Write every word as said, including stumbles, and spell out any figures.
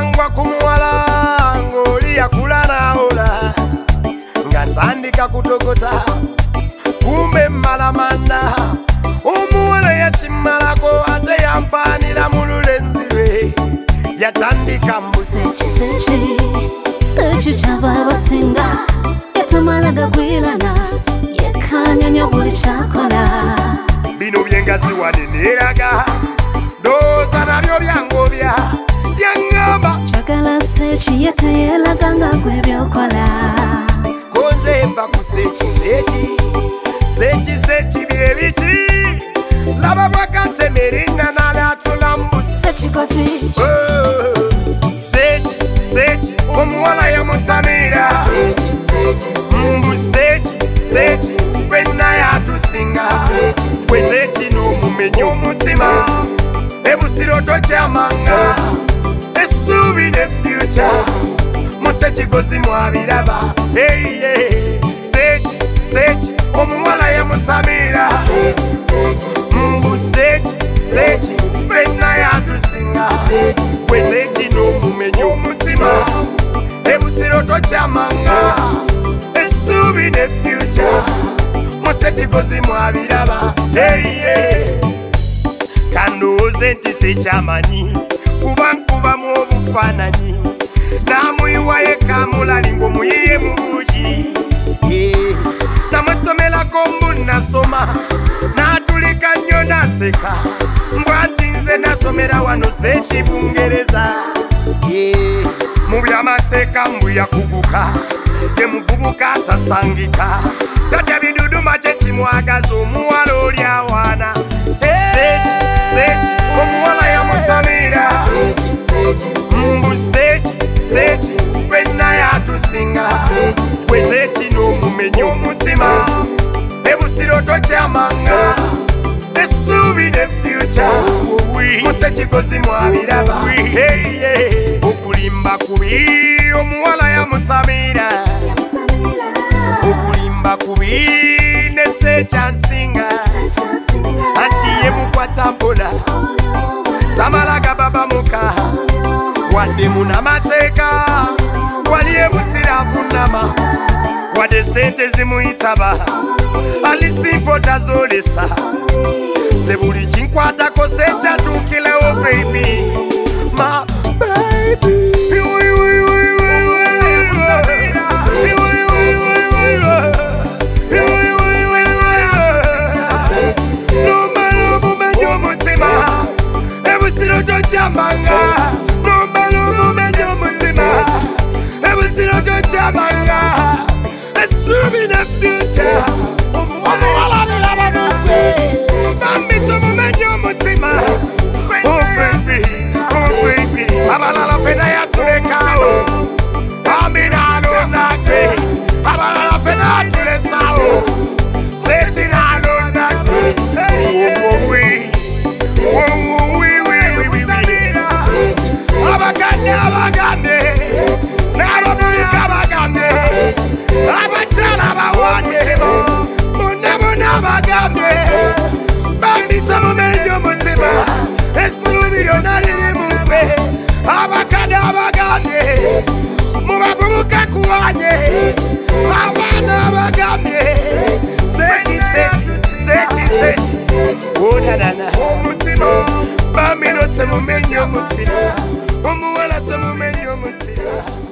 ngwa kumuwala ng'oli yakula nawola nga ntandika kutokota kumbe malamanda omuwala yakimalako ate yampanira mu lulenzi lwe yatandika mbuzi sechi chava abasinga yatamala gagwirana yakanyanya buli kyakola bino byengazi waneneeraga ndowooza nabyo byangobya yaŋŋamba kyagala sechi yetayelaga nga gwe byokola konze mba ku sechi sechi sechi sechi bye biti laba bwakansemerina nalatula mbuzi sekikozi sechi sechi omuwala yamutamira mbu sechi sechi fenna yatusinga gwe sechi n'omumenya omutima ebusiro tokyamanga essuubi ne fyuca musekikozi mwabiraba eiye sechi sechi omuwala yamutamira mbu sechi sechi fenna yatusinga gwe sechi n'omumenya omutima ebusiro tokyamanga essuubi ne fyuca musekikozi mwabiraba eiye kandowooze nti sekyamanyi kuba nkubamu obufaananyi namuyiwayo kamulali ng'omuyiye mu buugi namusomerako mbu nasoma n'atulika nnyo naseka mbwa nti nze nasomera wano sechi bungereza mu byamateeka mbu yakuguka ye muvubuka atasangika tatya biduduma kye kimwagaza omuwala oli awaana sechi omuwala yamutamira mbu sechi sechi fenna yatusinga gwe sechi n'omumenya omutima ebusiro tokyamanga essuubi ne fyuca musekikozi mwabiraba okulimba kubi omuwala yamutamira okulimba kubi ne sechi ansinga anti ye mukwata mpola tamala gababa muka wadde munamateeka wali ebusira afunama wadde sente zimuyitaba alisimpo tazolesa ze buli kinkwatako sekyatuukirewo baby ma baby Chamanga, no malo momento mutima. Ebusiro chamanga, assuming the future. One wala ni la banose. Mami to momento mutima. Oh baby, oh baby. Abala la pena ya tulekao. Mami na no nase. Abala la pena ya tulesao. Seti na no nase. Oh we, oh we. Abagande, abagande, n'abafurika abagande, abakyala abawane, bonna bonna abagande, bambisa mumenya omutima, essuubi lyonna liri mu ggwe, abakadde abagande, mubavubuka kuwane, abaana abagande, sechi sechi sechi sechi, onanana omutima, bambiro semumenya omutima. Omuwala semumenya omutima.